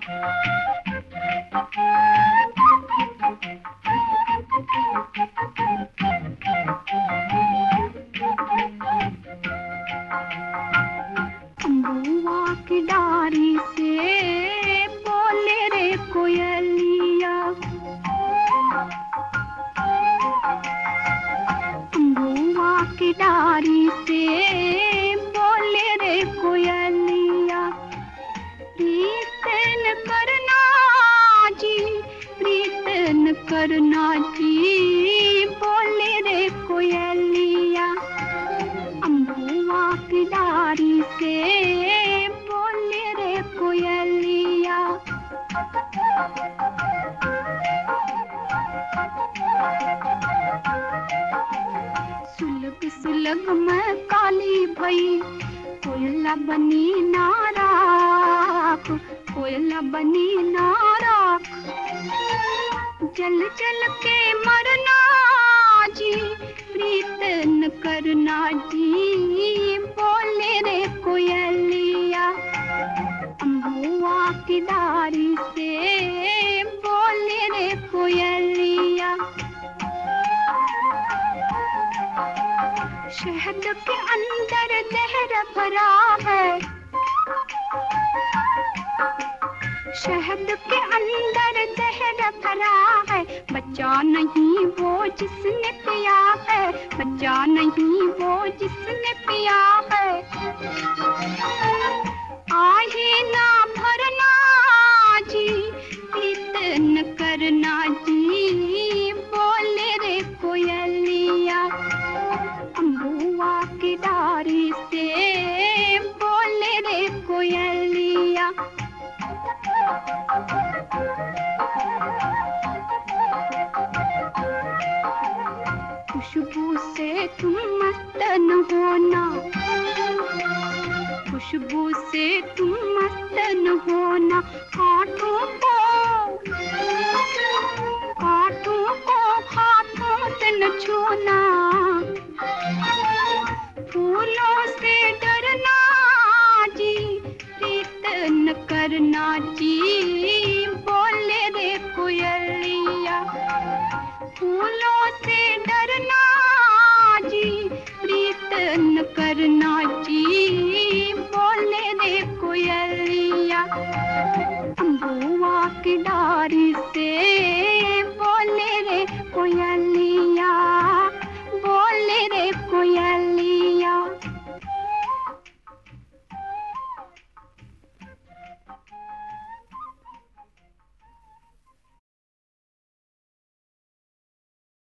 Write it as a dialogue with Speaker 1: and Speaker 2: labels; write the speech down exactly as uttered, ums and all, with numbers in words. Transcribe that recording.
Speaker 1: अम्बुआ की डारी से बोले रे कोयलिया, अम्बुआ की डारी से बोले रे कोयलिया, प्रीतन करना जी, प्रीतन करना जी, बोले रे कोयलिया, अम्बुआ की डारी से बोले रे कोयलिया। सुलग सुलग मैं काली भई, कोयला बनी नाराक, कोयला बनी नाराक, जल जल के मरना जी, प्रीतन करना जी, बोले रे कोयलिया, अम्बुआ की डारी से बोले रे कोयलिया। शहद के अंदर जहर भरा है, शहद के अंदर जहर भरा है, बच्चा नहीं वो जिसने पिया है, बच्चा नहीं वो जिसने पिया है। आहे ना भरना जी, प्रीतन करना जी, बोले रे कोयलिया, अम्बुआ की डारी से बोले रे कोयलिया। खुशबू से तुम मस्त न होना, खुशबू से तुम मस्त न होना, कांटों को कांटों को हाथों से न छूना, फूलों से डरना जी, प्रीतन करना जी,